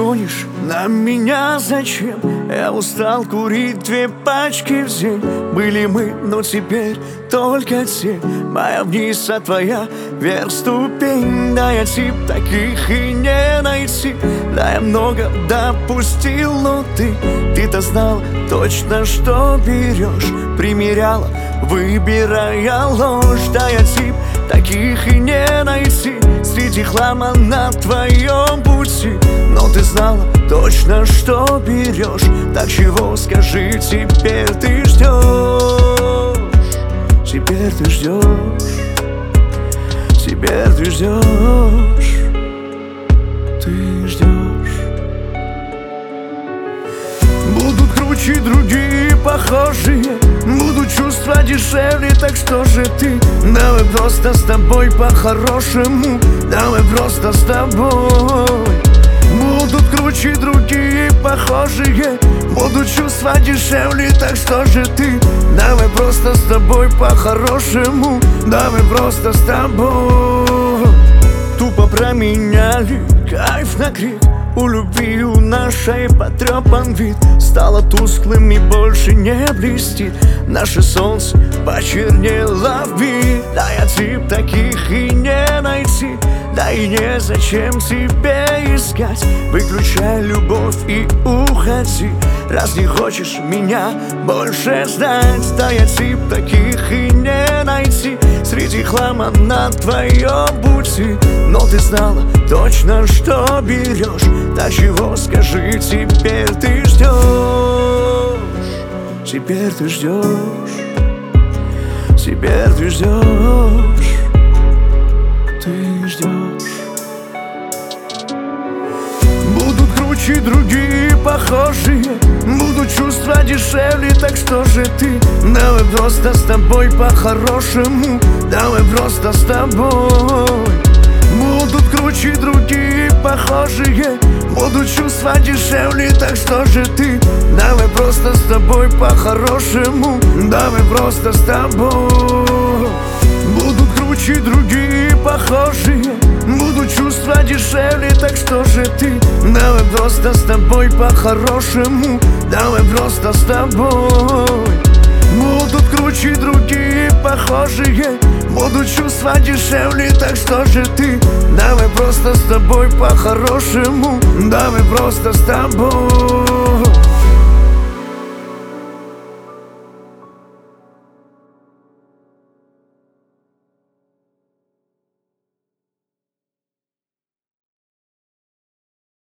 гонишь на меня зачем? Я устал курить 2 пачки в день. Были мы, но теперь только те. Моя вниз, а твоя вверх ступень. Да я тип таких и не найти. Да я много допустил, но ты-то знала точно, что берешь. Примеряла, выбирая ложь. Да я тип таких и не найти среди хлама на твоем пути. Но ты знала точно, что берешь. Так чего, скажи, теперь ты ждешь? Теперь ты ждешь. Теперь ты ждешь. Ты ждешь. Будут круче другие похожие, будут чувства дешевле, так что же ты? Давай просто с тобой по-хорошему. Давай просто с тобой. Будут круче другие похожие, будут чувства дешевле, так что же ты? Давай просто с тобой по-хорошему. Давай просто с тобой. Тупо променяли кайф на крик. У любви у нашей потрепан вид. Стало тусклым и больше не блестит. Наше солнце почернело в вид. Да я тип таких и не найти. Да и незачем тебе искать. Выключай любовь и уходи, раз не хочешь меня больше знать. Да я тип таких и не найти среди хлама на твоем пути. Но ты знала точно, что берешь. Так чего, скажи, теперь ты ждешь? Теперь ты ждешь. Теперь ты ждешь. Ты ждешь. Будут круче другие похожие, будут чувства дешевле, так что же ты? Давай просто с тобой по-хорошему. Давай просто с тобой. Будут круче другие похожие, будут чувства дешевле, так что же ты? Давай просто с тобой по-хорошему. Давай просто с тобой. Будут круче другие похожие, будут чувства дешевле, так что же ты? Давай просто с тобой по-хорошему. Давай просто с тобой. Будут круче другие похожие, будут чувства дешевле, так что же ты? Давай просто с тобой по-хорошему. Давай просто с тобой.